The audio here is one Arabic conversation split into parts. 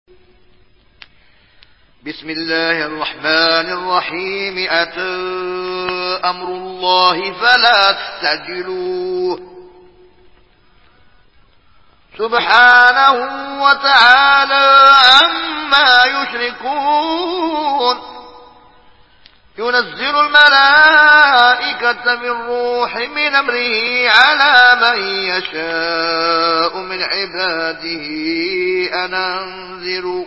بسم الله الرحمن الرحيم أتى أمر الله فلا تستعجلوه سبحانه وتعالى عما يشركون ينزل الملائكة بالروح من أمره على من يشاء من عباده أن أنذروا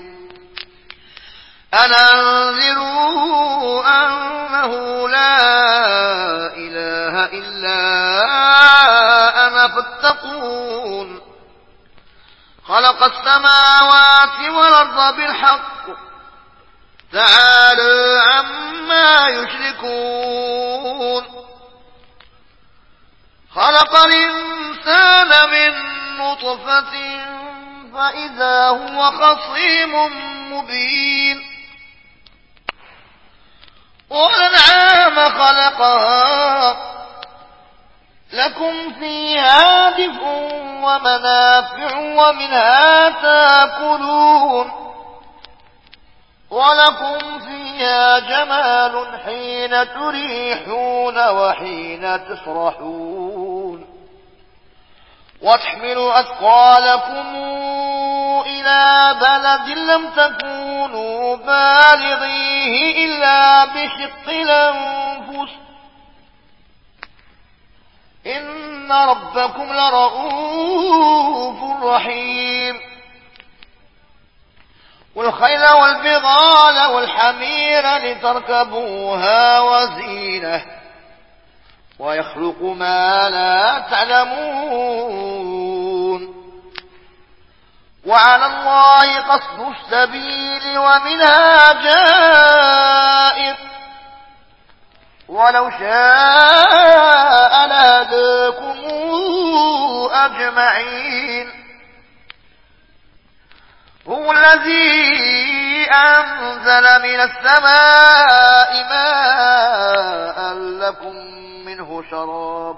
أنه لا إله إلا أنا فاتقون خلق السماوات والأرض بالحق تعالى عما يشركون خلق الإنسان من نطفة فإذا هو خصيم مبين والأنعام خلقها لكم فيها دفء ومنافع ومنها تاكلون ولكم فيها جمال حين تريحون وحين تسرحون وتحملوا أثقالكم إلى بلد لم تكونوا بالغيه إلا بشق الأنفس إن ربكم لرؤوف رحيم والخيل والبغال والحمير لتركبوها وزينة ويخلق ما لا تعلمون وعلى الله قصد السبيل ومنها جائر ولو شاء لهداكم أجمعين هو الذي أنزل من السماء ماء لكم منه شراب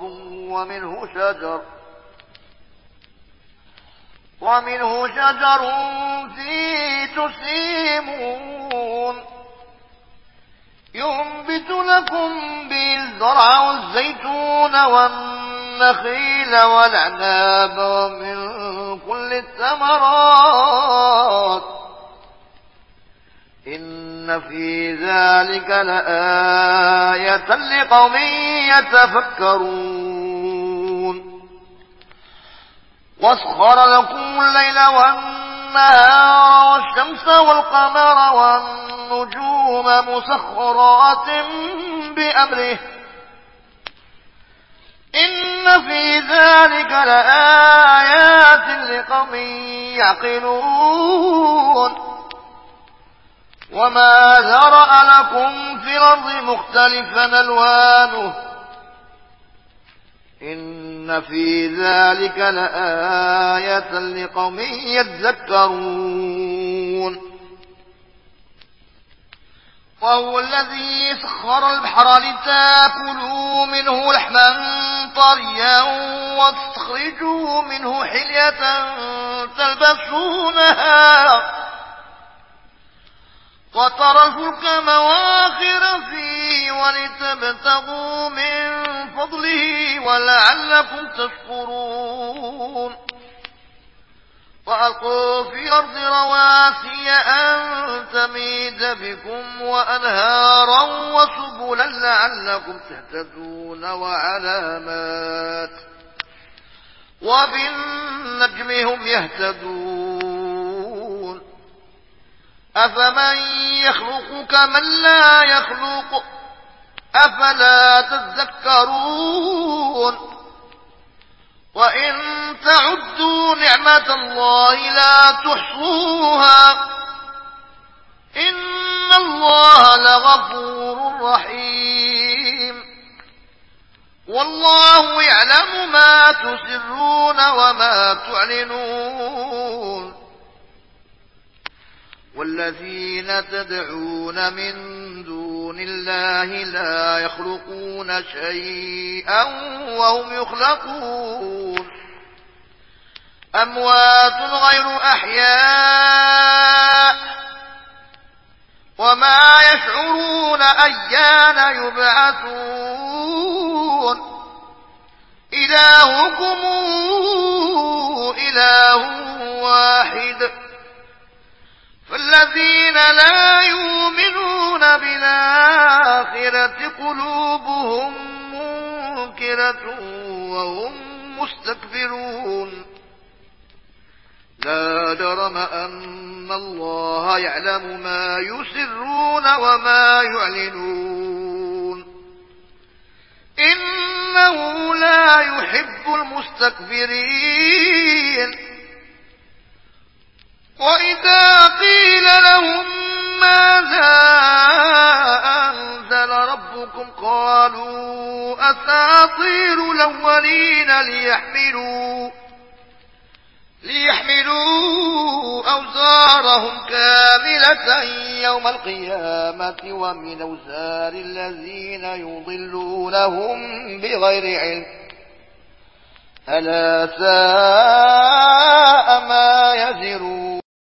ومنه شجر فيه تسيمون ينبت لكم به الزرع والزيتون والنخيل والعناب ومن كل الثمرات إن في ذلك لآية لقوم يتفكرون واسخر لكم الليل والنهار والشمس والقمر والنجوم مسخرات بأمره إن في ذلك لآيات لقوم يعقلون وما ذرأ لكم في الأرض مختلفا ألوانه إن في ذلك لآية لقوم يذكرون وهو الذي سخر البحر لتاكلوا منه لحما طريا وتستخرجوا منه حلية تلبسونها وترى الفلك مواخر فيه ولتبتغوا من فضله ولعلكم تشكرون وألقوا في الأرض رواسي أن تميد بكم وأنهارا وسبلا لعلكم تهتدون وعلامات وبالنجم هم يهتدون أفمن يخلق كمن لا يخلق أفلا تذكرون وإن تعدوا نعمة الله لا تحصوها إن الله لغفور رحيم والله يعلم ما تسرون وما تعلنون والذين تدعون من دون الله لا يخلقون شيئا وهم يخلقون أموات غير أحياء أيان يبعثون إلهكم إله واحد فالذين لا يؤمنون بالآخرة قلوبهم منكرة وهم مستكبرون لا جرم أن الله يعلم ما يسرون وما يعلنون إنه لا يحب المستكبرين وإذا قيل لهم ماذا أنزل ربكم قالوا أساطير الأولين ليحملوا أوزارهم كاملة يوم القيامة ومن أوزار الذين يضلونهم بغير علم ألا ساء ما يزرون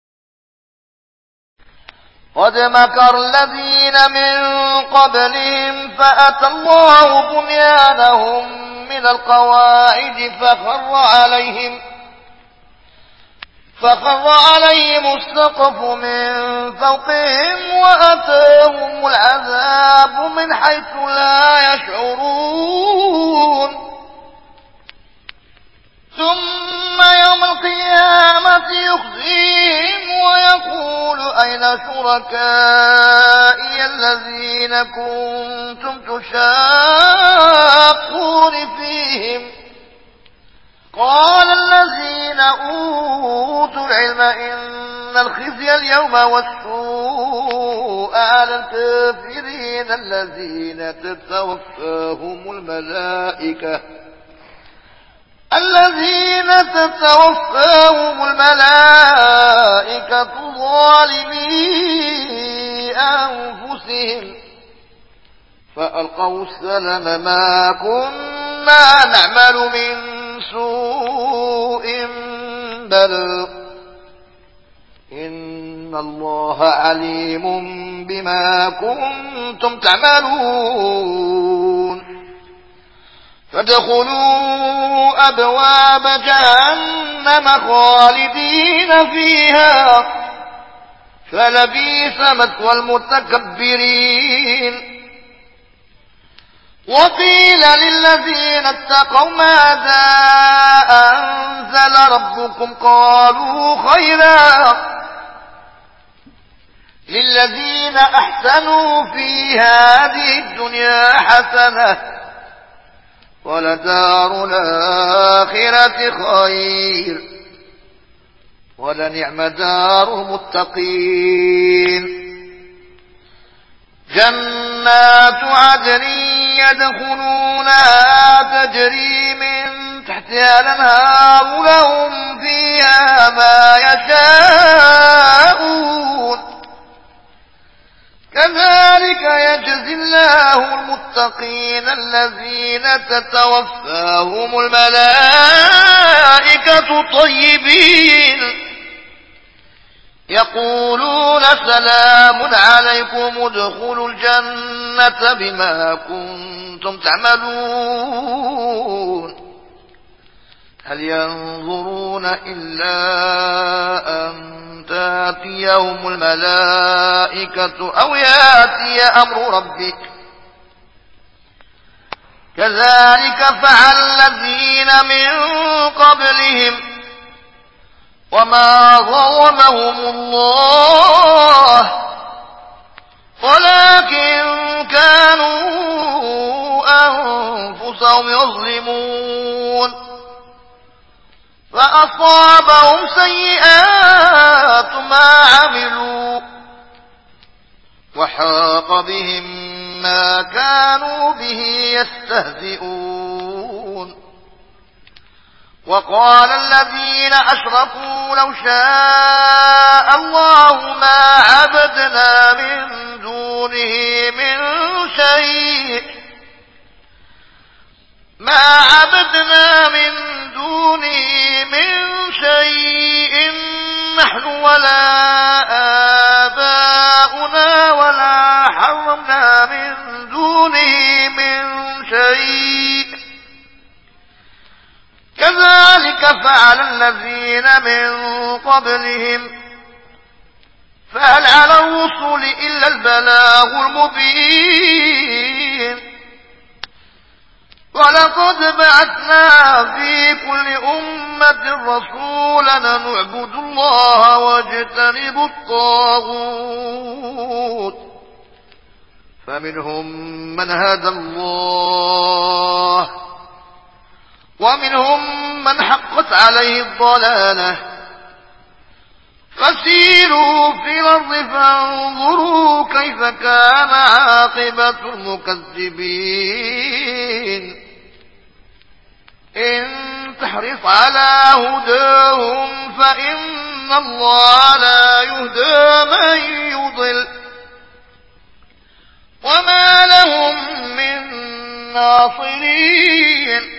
قد مكر الذين من قبلهم فأتى الله بنيانهم من القواعد فخر عليهم السقف من فوقهم وأتاهم العذاب من حيث لا يشعرون ثم يوم القيامة يخزيهم ويقول أين شركائي الذين كنتم تشاقون فيهم قال الذين أوتوا العلم إن الخزي اليوم والسوء على الكافرين الذين تتوفاهم الملائكة ظالمي أنفسهم فألقوا السلم ما كنا نعمل من سوء بلى إن الله عليم بما كنتم تعملون فادخلوا أبواب جهنم خالدين فيها فلبئس مثوى المتكبرين وقيل للذين اتقوا ماذا أنزل ربكم قالوا خيرا للذين أحسنوا في هذه الدنيا حسنة ولدار الآخرة خير ولنعم دار المتقين جنات عدن يدخلونها تجري من تحتها الأنهار لهم فيها ما يشاءون كذلك يجزي الله المتقين الذين تتوفاهم الملائكة طيبين يقولون سلام عليكم ادخلوا الجنة بما كنتم تعملون هل ينظرون إلا أن تأتيهم الملائكة أو يأتي أمر ربك كذلك فعل الذين من قبلهم وما ظلمهم الله ولكن كانوا أنفسهم يظلمون فأصابهم سيئات ما عملوا وحاق بهم ما كانوا به يستهزئون وقال الذين أشركوا لو شاء الله ما عبدنا من دونه من شيء نحن ولا آباؤنا ولا حرمنا الذين من قبلهم فهل على الرسل إلا البلاغ المبين ولقد بعثنا في كل أمة رسولا نعبد الله واجتنب الطاغوت فمنهم من هدى الله ومنهم من حقت عليه الضلالة فسيروا في الأرض فانظروا كيف كان عاقبة المكذبين إن تحرص على هداهم فإن الله لا يهدى من يضل وما لهم من ناصرين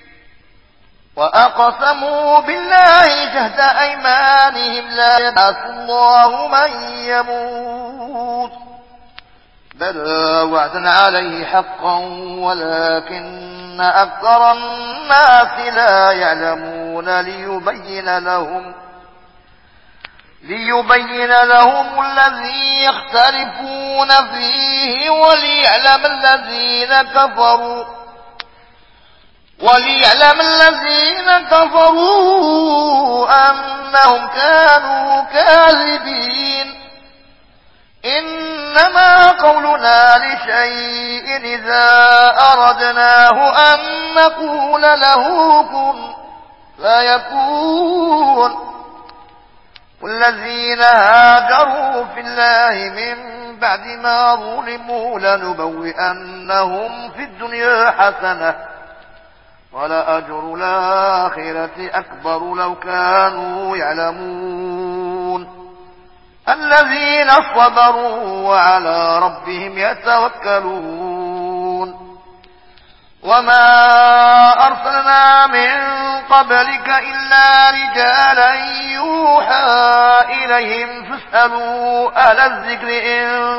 وأقسموا بالله جهد أيمانهم لا يبعث الله من يموت بلى وعدا عليه حقا ولكن أكثر الناس لا يعلمون ليبين لهم الذي يختلفون فيه وليعلم الذين كفروا أنهم كانوا كاذبين إنما قولنا لشيء إذا أردناه أن نقول له كن فيكون والذين هاجروا في الله من بعد ما ظلموا لنبوئنهم في الدنيا حسنة ولأجر الآخرة أكبر لو كانوا يعلمون الذين صبروا وعلى ربهم يتوكلون وما أرسلنا من قبلك إلا رجالا يوحى إليهم فاسألوا أهل الذكر إن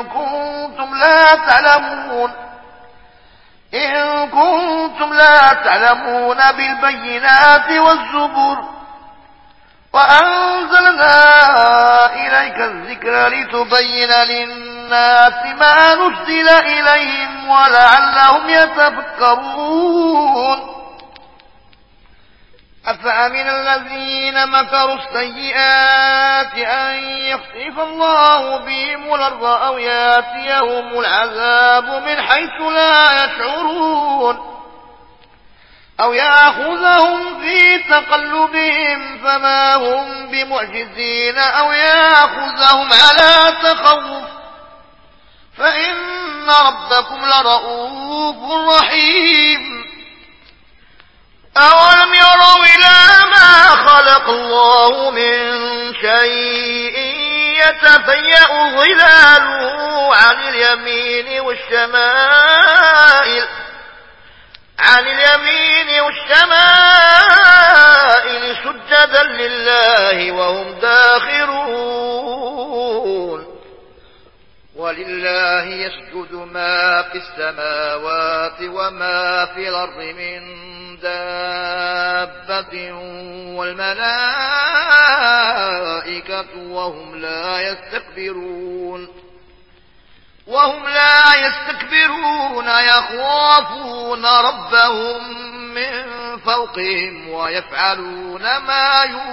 كنتم لا تعلمون بالبينات والزبر وأنزلنا إليك الذكر لتبين للناس ما نزل إليهم ولعلهم يتفكرون أفأمن الذين مكروا السيئات أن يخسف الله بهم الأرض أو ياتيهم العذاب من حيث لا يشعرون أو يأخذهم في تقلبهم فما هم بمعجزين أو يأخذهم على تخوف فإن ربكم لرؤوف رحيم أولم يروا إلى ما خلق الله من شيء يتفيأ ظلاله عن اليمين والشمائل سجدا لله وهم داخرون ولله يسجد ما في السماوات وما في الأرض من دابة والملائكة وهم لا يستكبرون يخافون ربهم من فوقهم ويفعلون ما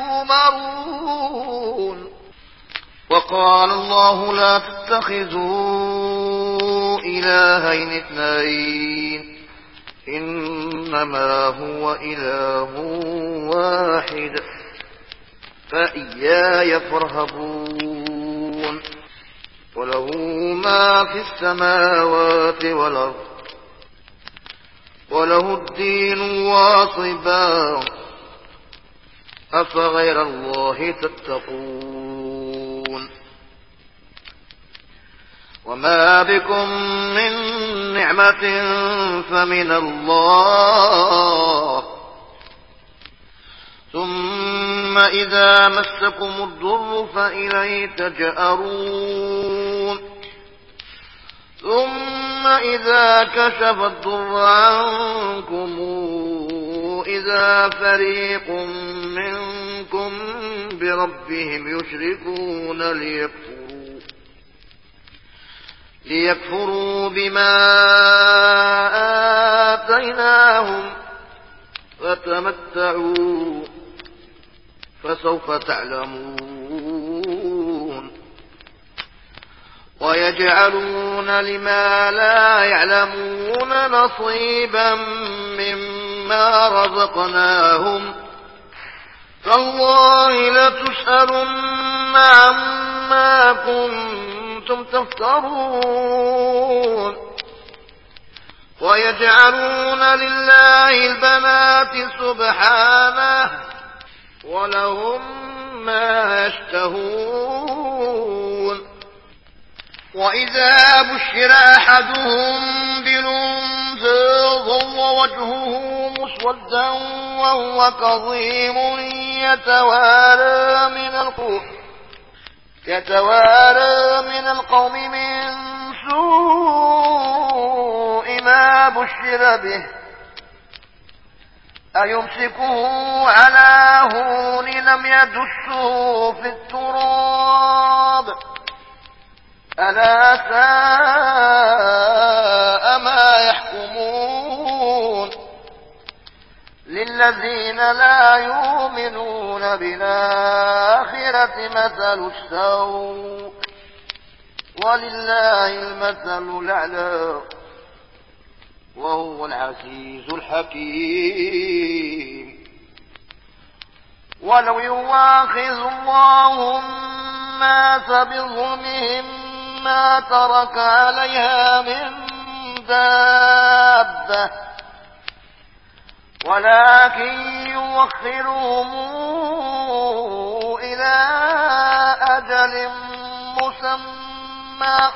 يؤمرون وقال الله لا تتخذوا إلهين اثنين إنما هو إله واحد فإياي فارهبون وله ما في السماوات والأرض وله الدين واصبا أفغير الله تتقون وما بكم من نعمة فمن الله ثم إذا مسكم الضر فإليه تجأرون ثم إذا كشف الضر عنكم إذا فريق بربهم يشركون ليكفروا بما آتيناهم فتمتعوا فسوف تعلمون ويجعلون لما لا يعلمون نصيبا مما رزقناهم تالله لتسألن عما كنتم تفترون ويجعلون لله البنات سبحانه ولهم ما يشتهون وإذا بشر أحدهم بالأنثى ظل وجهه مسودا وهو كظيم يتوارى من القوم من سوء ما بشر به أيمسكه على هون لم يدسه في التراب ألا ساء ما يحكمون للذين لا يؤمنون بالآخرة مثل السوء ولله المثل الأعلى وهو العزيز الحكيم ولو يواخذ الله الناس بظلمهم ما ترك عليها من دابة ولكن يوخرهم إلى أجل مسمى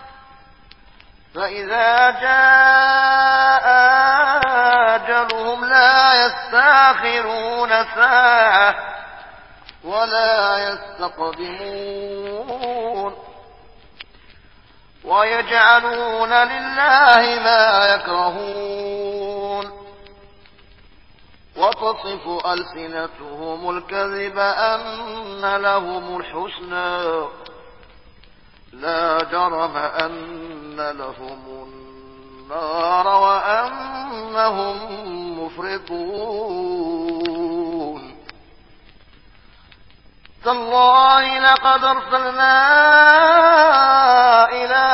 فإذا جاء أجلهم لا يستأخرون ساعة ولا يستقدمون ويجعلون لله ما يكرهون وتصف ألسنتهم الكذب أن لهم الحسنى لا جرم أن لهم النار وأنهم مفرطون تالله لقد أرسلنا إلى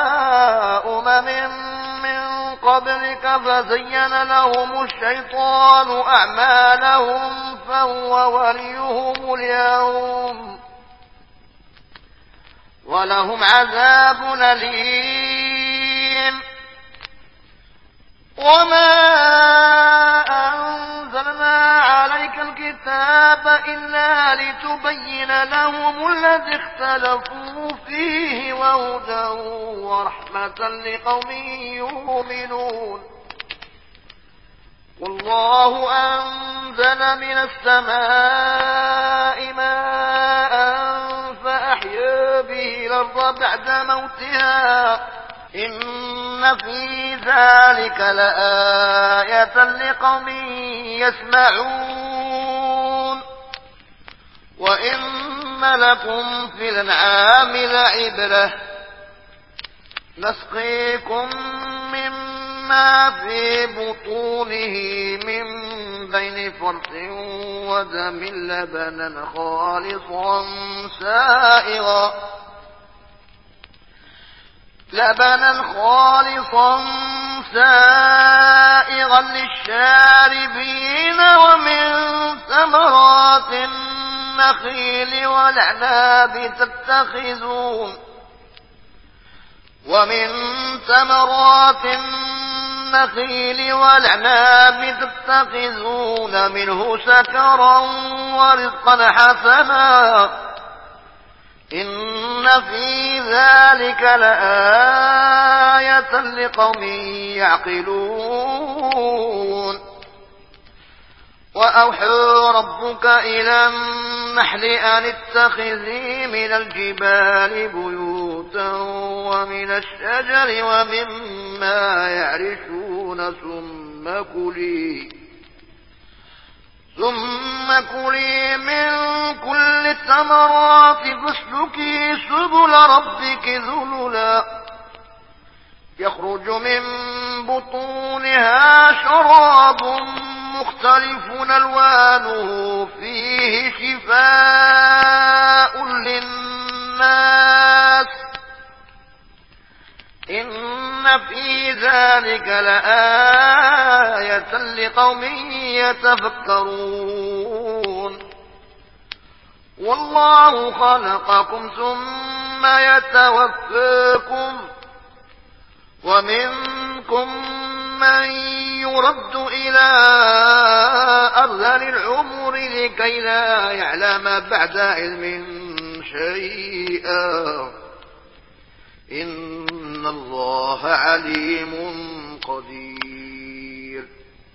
من قبلك فزين لهم الشيطان أعمالهم فهو وليهم اليوم ولهم عذاب أليم وما أنزلنا عليك الكتاب إلا لتبين لهم الذي اختلفوا فيه وهدى ورحمة لقوم يؤمنون والله أنزل من السماء ماء فأحيا به الأرض بعد موتها إن في ذلك لآية لقوم يسمعون وإن لكم في الأنعام لعبرة نسقيكم مما في بطونه من بين فرث ودم لبنا خالصا سائغا للشاربين ومن ثمرات النخيل والعناب تتخذون منه سكرا ورزقا حسنا إن في ذلك لآية لقوم يعقلون وأوحى ربك إلى النحل أن اتخذي من الجبال بيوتا ومن الشجر ومما يعرشون ثم كلي من كل الثمرات فاسلكي سبل ربك ذللا يخرج من بطونها شراب مختلف ألوانه فيه شفاء للناس إن في ذلك لآية لقوم يتفكرون والله خلقكم ثم يتوفاكم ومنكم من يرد إلى أرذل العمر لكي لا يعلم بعد علم شيئا إن الله عليم قدير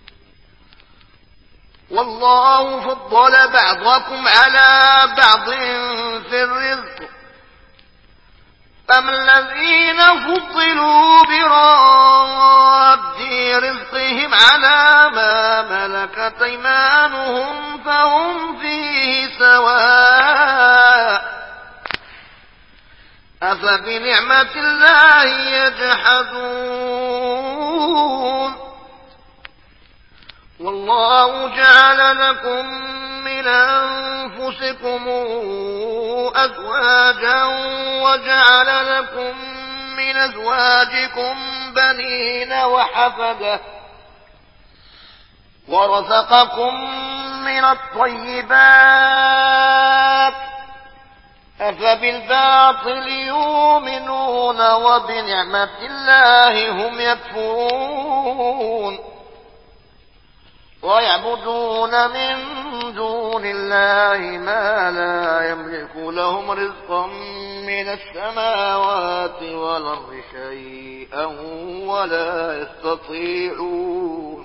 والله فضل بعضكم على بعض في الرزق فأما الذين فضلوا براد رزقهم على ما ملكت أيمانهم فهم فيه سواء أفبنعمة الله يجحدون والله جعل لكم من أنفسكم أزواجا وجعل لكم من أزواجكم بنين وحفدة ورزقكم من الطيبات أفبالباطل يؤمنون وبنعمة الله هم يكفرون ويعبدون من دون الله ما لا يملك لهم رزقا من السماوات والأرض شيئا ولا يستطيعون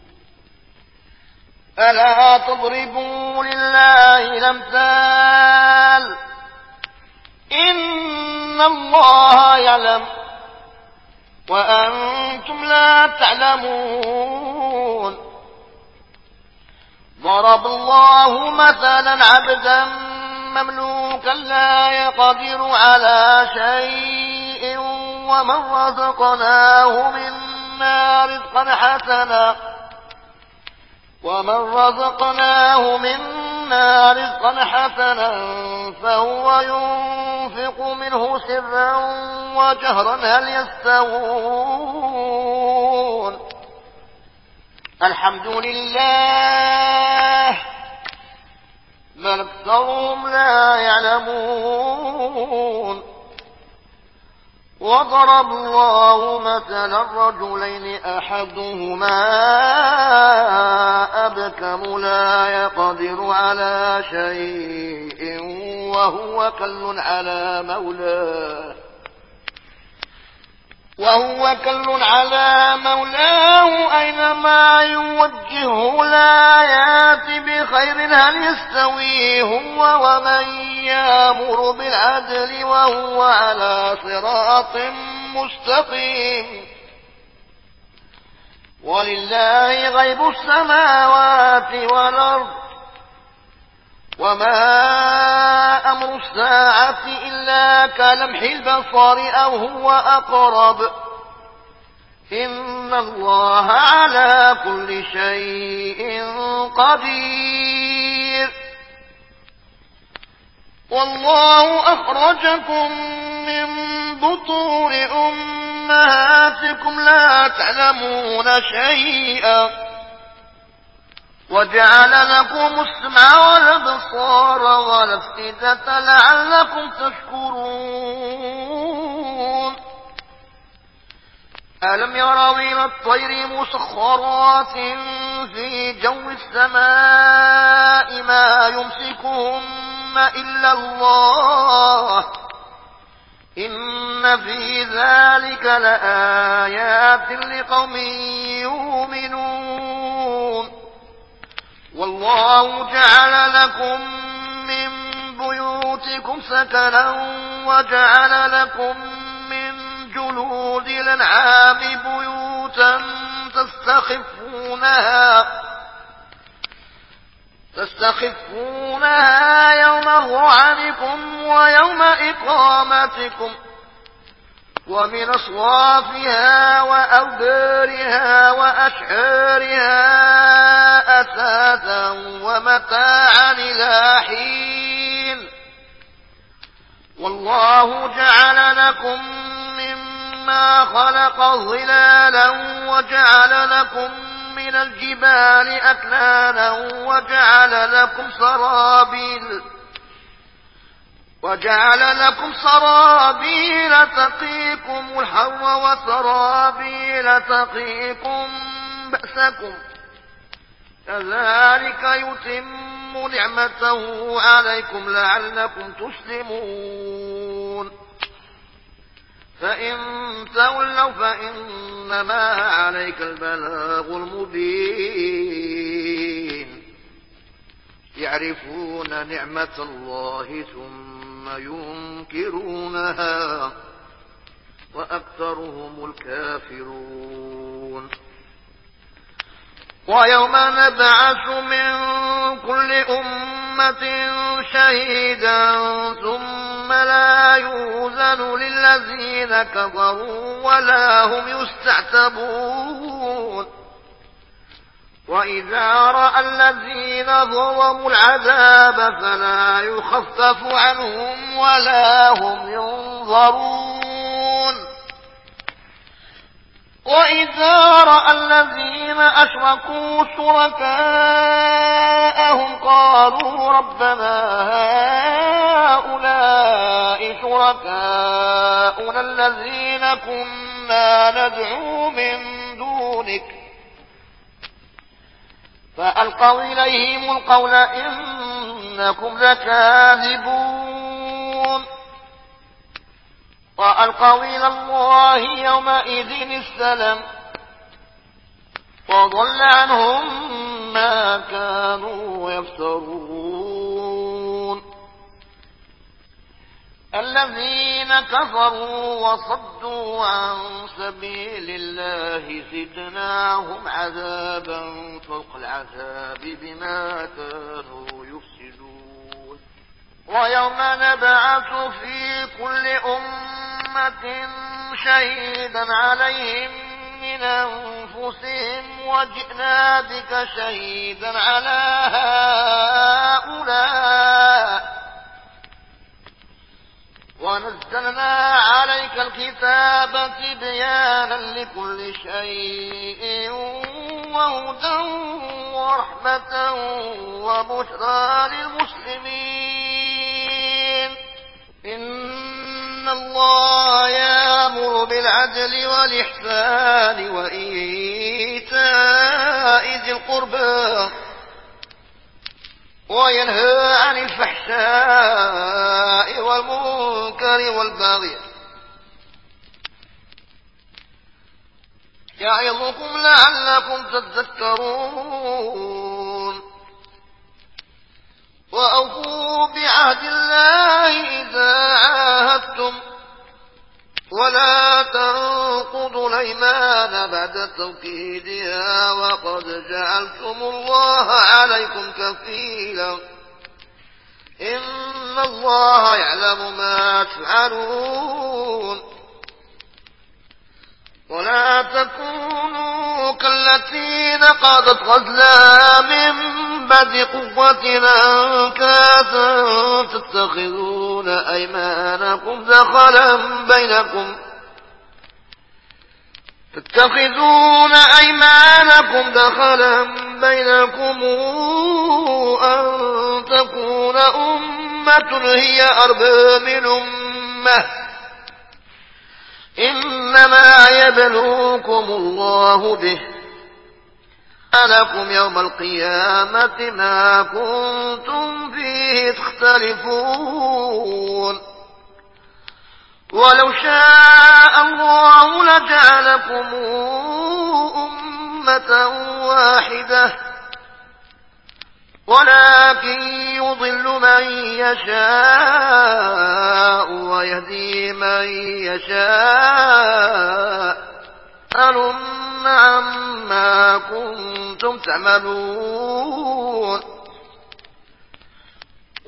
ألا تضربوا لله الأمثال إن الله يعلم وأنتم لا تعلمون ضرب الله مثلا عبدا مملوكا لا يقدر على شيء ومن رزقناه منا رزقا حسنا فهو ينفق منه سرا وجهرا هل يستوون الحمد لله بل أكثرهم لا يعلمون وضرب الله مثلا رجلين أحدهما أبكم لا يقدر على شيء وهو كل على مولاه أينما يوجهه لا يأتي بخير هل يستوي هو ومن يأمر بالعدل وهو على صراط مستقيم ولله غيب السماوات والأرض وما أمر الساعة إلا كلمح البصر أو هو أقرب إن الله على كل شيء قدير والله أخرجكم من بطون أمهاتكم لا تعلمون شيئا وجعل لكم السمع والأبصار والأفئدة لعلكم تشكرون ألم يروا إلى الطير مسخرات في جو السماء ما يمسكهن إلا الله إن في ذلك لآيات لقوم يؤمنون والله جعل لكم من بيوتكم سكنا وجعل لكم من جلود الأنعام تستخفونها يوم ظعنكم ويوم إقامتكم ومن أصوافها وأوبارها وأشعارها أثاثا ومتاعا إلى حين والله جعل لكم مما خلق ظلالا من الجبال أكنانا وجعل لكم سرابيل تقيكم الحر وسرابيل تقيكم بأسكم كذلك يتم نعمته عليكم لعلكم تسلمون فإن تولوا فإنما عليك البلاغ المبين يعرفون نعمة الله ثم ينكرونها وأكثرهم الكافرون ويوم نبعث من كل أمة شهيدا ثم لا يؤذن للذين كفروا ولا هم يستعتبون وإذا رأى الذين ظلموا العذاب فلا يخفف عنهم ولا هم ينظرون وإذا رأى الذين أشركوا شركاءهم قالوا ربنا هؤلاء شركاؤنا الذين كنا ندعو من دونك فألقوا إليهم القول إنكم لكاذبون وألقوا إلى الله يومئذ السلام وضل عنهم ما كانوا يفترون الذين كفروا وصدوا عن سبيل الله زدناهم عذابا فوق العذاب بما كانوا يفسدون ويوم نبعث في كل أمة شهيدا عليهم من أنفسهم وجئنا بك شهيدا على هؤلاء ونزلنا عليك الكتاب تبيانا لكل شيء وهدى ورحمة وبشرى للمسلمين إن الله يأمر بالعدل والإحسان وإيتاء ذي القربى وينهى عن الفحشاء والمنكر والبغي يعظكم لعلكم تذكرون وأوفوا بعهد الله إذا عاهدتم ولا تنقضوا الأيمان بعد توكيدها وقد جعلتم الله عليكم كفيلا إن الله يعلم ما تفعلون ولا تكونوا كالتي نقضت غزلها من بعد قوة أنكاثا تتخذون أيمانكم دخلا بينكم أن تكون أمة هي أربى من أمة إنما يبلوكم الله به لكم يوم القيامة ما كنتم فيه تختلفون ولو شاء الله لجعلكم أمة واحدة ولكن يضل من يشاء ويهدي من يشاء أَلُمَّ عَمَّا كُنتُمْ تَعْمَلُونَ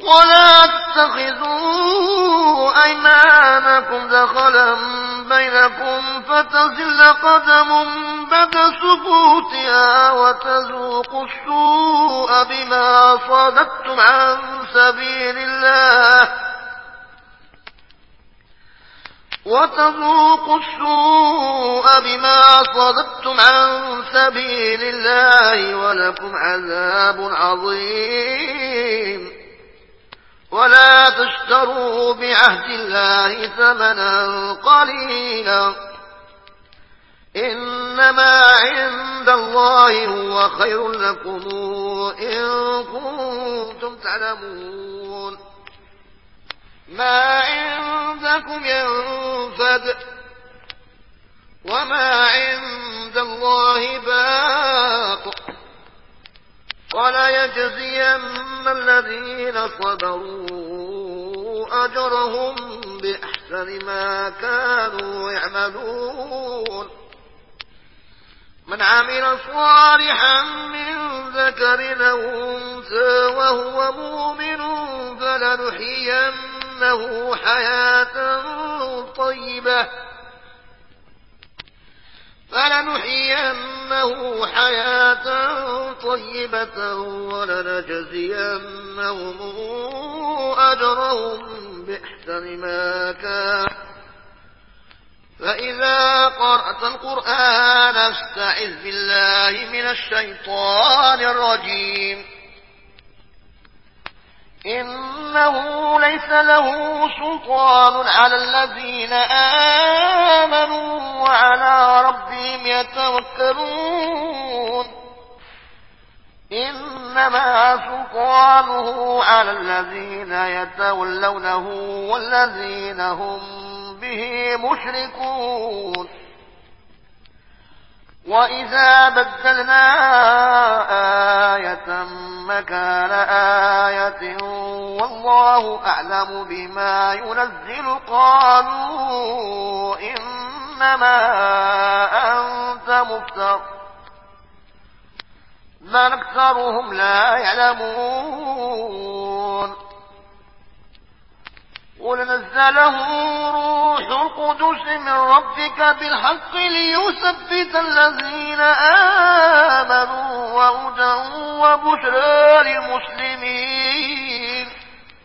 ولا تتخذوا أيمانكم دخلا بينكم فتزل قدم بعد ثبوتها وتذوقوا السوء بما صددتم عن سبيل الله ولكم عذاب عظيم. ولا تشتروا بعهد الله ثمنا قليلا إنما عند الله هو خير لكم إن كنتم تعلمون. ما عندكم ينفد وما عند الله باق وليجزين الذين صبروا أجرهم بأحسن ما كانوا يعملون. من عمل صالحا من ذكر أو أنثى وهو مؤمن فلنحيينه حياة طيبة ولنجزينهم أجرهم بأحسن ما كان. فإذا قرأت القرآن فاستعذ بالله من الشيطان الرجيم. إنه ليس له سلطان على الذين آمنوا وعلى ربهم يتوكلون. إنما سلطانه على الذين يتولونه والذين هم به مشركون. وإذا بدلنا آية مكان آية والله أعلم بما ينزل قالوا إنما أنت مفتر بل أكثرهم لا يعلمون. قل نزله روح القدس من ربك بالحق ليثبت الذين آمنوا وهدى وبشرى للمسلمين.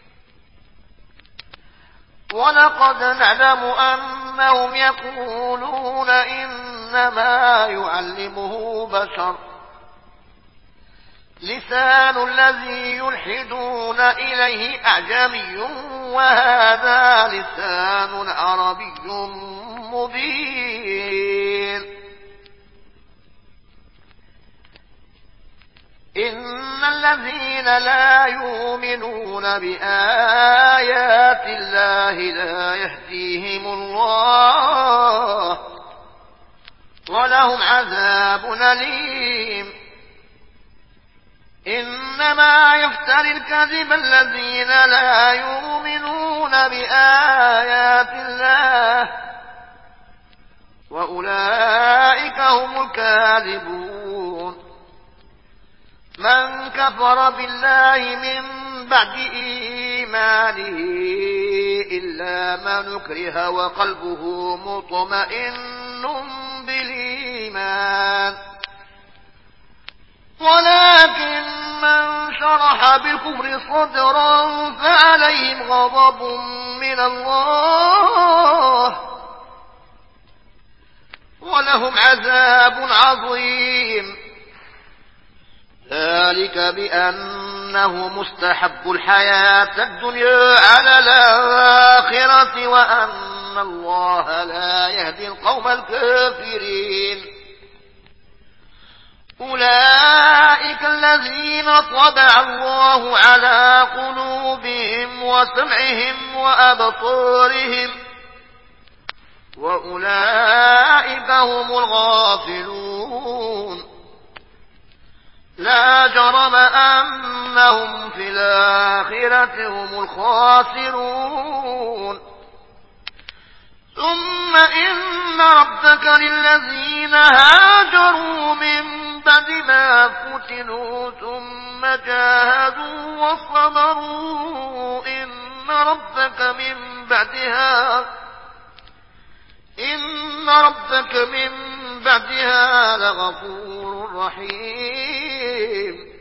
ولقد نعلم أنهم يقولون إنما يعلمه بشر لسان الذي يلحدون إليه أعجمي وهذا لسان عربي مبين. إن الذين لا يؤمنون بآيات الله لا يهديهم الله ولهم عذاب أليم. إنما يفتري الكذب الذين لا يؤمنون بآيات الله وأولئك هم الكاذبون. من كفر بالله من بعد إيمانه إلا من أكره وقلبه مطمئن بالإيمان ولكن من شرح بالكفر صدرا فعليهم غضب من الله ولهم عذاب عظيم. ذلك بأنه مستحب الحياة الدنيا على الآخرة وأن الله لا يهدي القوم الكافرين. أولئك الذين طبع الله على قلوبهم وسمعهم وأبصارهم وأولئك هم الغافلون. لا جرم أنهم في الآخرة هم الخاسرون. ثم إن ربك للذين هاجروا من بعد ما فتنوا ثم جاهدوا وصبروا إن ربك من بعدها لغفور رحيم.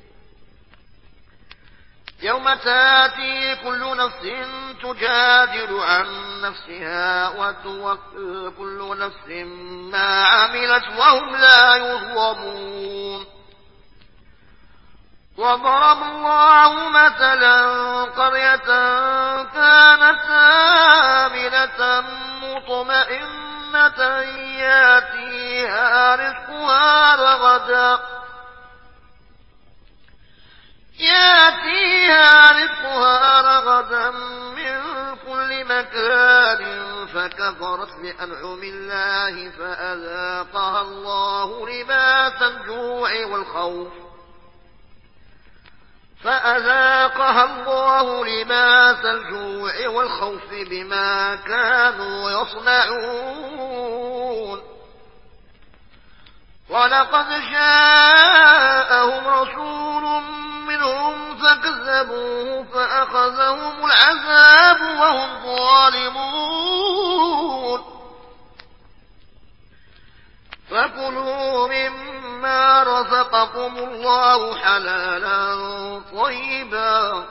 يوم تاتي كل نفس تجادل عن نفسها وتوفى كل نفس ما عملت وهم لا يظلمون. وضرب الله مثلا قرية كانت آمنة مطمئنة ياتيها رزقها رغدا من كل مكان فكفرت بأنعم الله فأذاقها الله لباس الجوع والخوف بما كانوا يصنعون. ولقد جاءهم رسول منهم فكذبوه فأخذهم العذاب وهم ظالمون. فكلوا مما رزقكم الله حلالا طيبا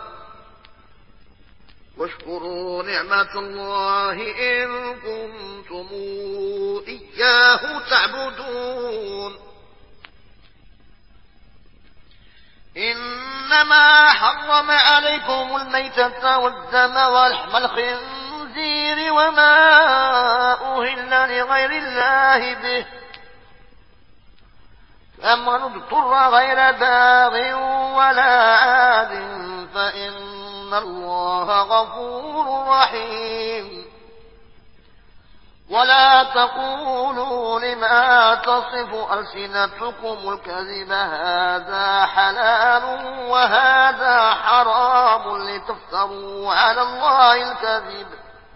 واشكروا نعمة الله إن كنتم إياه تعبدون. إنما حرم عليكم الميتة والدم ولحم الخنزير وما أهل لغير الله به فمن اضطر غير باغ ولا عاد فإن الله غفور رحيم. ولا تقولوا لما تصف ألسنتكم الكذب هذا حلال وهذا حرام لتفتروا على الله الكذب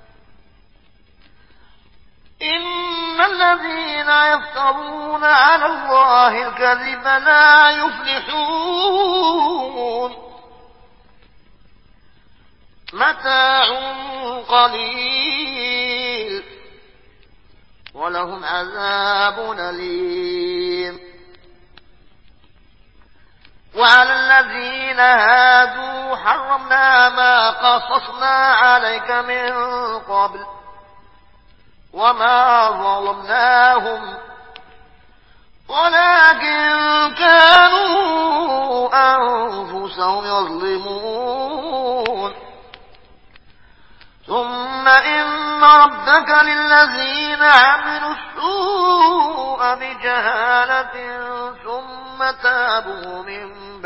إن الذين يفترون على الله الكذب لا يفلحون. متاع قليل ولهم عذاب أليم. وعلى الذين هادوا حرمنا ما قصصنا عليك من قبل وما ظلمناهم ولكن كانوا أنفسهم يظلمون. ثم إن ربك للذين عملوا السوء بجهالة ثم تابوا من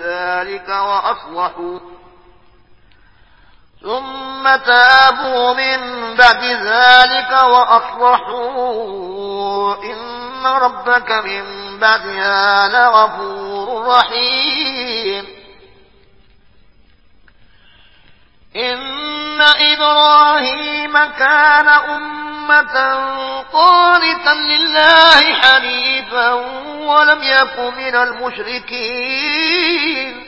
بعد ذلك وأصلحوا إن ربك من بعدها لغفور رحيم. إن إبراهيم كان أمة قانتا لله حنيفا ولم يكن من المشركين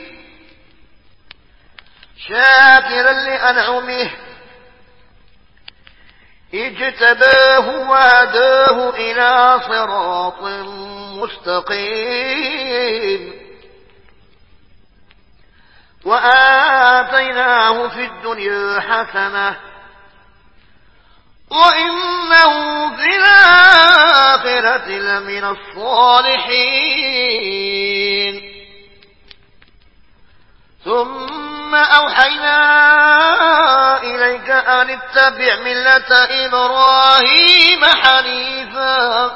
شاكرا لأنعمه اجتباه وهداه إلى صراط مستقيم. وآتيناه في الدنيا حسنة وإنه في الآخرة لمن الصالحين. ثم أوحينا إليك أن اتبع ملة إبراهيم حنيفا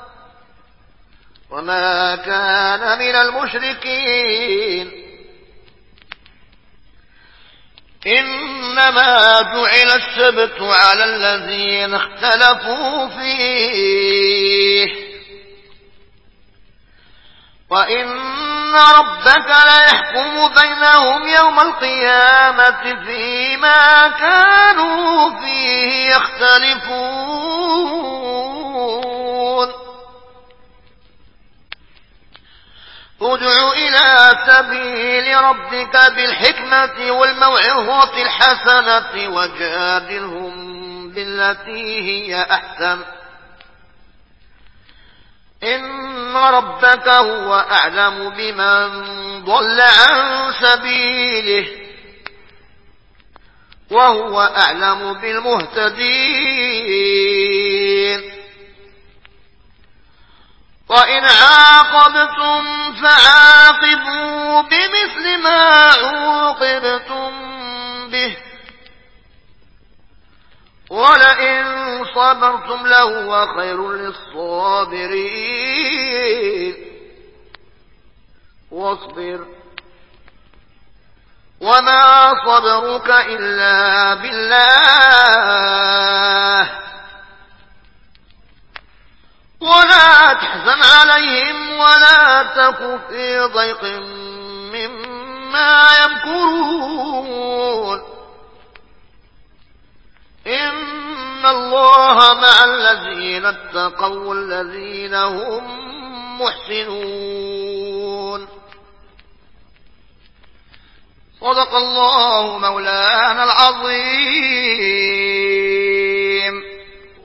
وما كان من المشركين. إنما جعل السبت على الذين اختلفوا فيه وإن ربك ليحكم بينهم يوم القيامة فيما كانوا فيه يختلفون. ادع إلى سبيل ربك بالحكمة والموعظة الحسنة وجادلهم بالتي هي أحسن إن ربك هو أعلم بمن ضل عن سبيله وهو أعلم بالمهتدين وإن عاقبتم فعاقبوا بمثل ما عوقبتم به ولئن صبرتم لهو خير للصابرين واصبر وما صبرك إلا بالله ولا تحزن عليهم ولا تك في ضيق مما يمكرون إن الله مع الذين اتقوا والذين هم محسنون صدق الله مولانا العظيم.